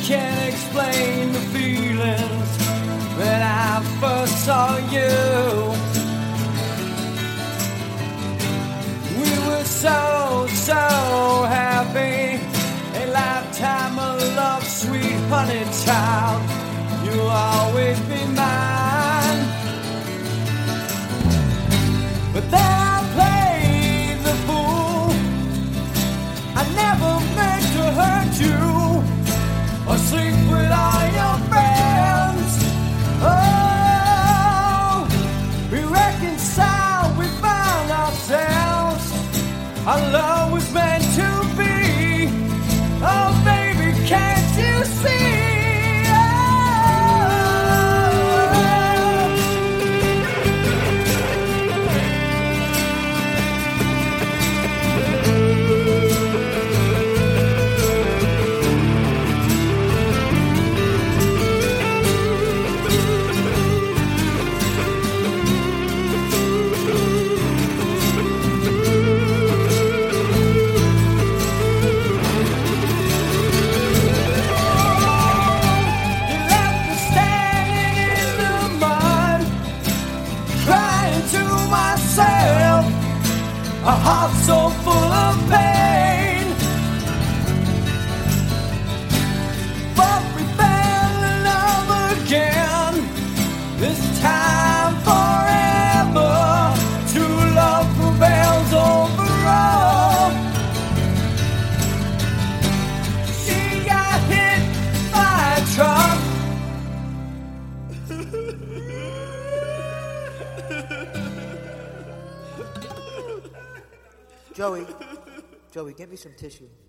can't explain the feelings when I first saw you. We were so, so happy. A lifetime of love, sweet honey child. You'll always be mine. But then I played the fool. I never meant to hurt you or sleep with all your friends. Oh, we reconciled, we found ourselves. Our love was meant to be. Oh, baby, can't you see? A heart so full of pain, but we fell in love again. This time forever, true love prevails over all. She got hit by a truck. Joey, get me some tissue.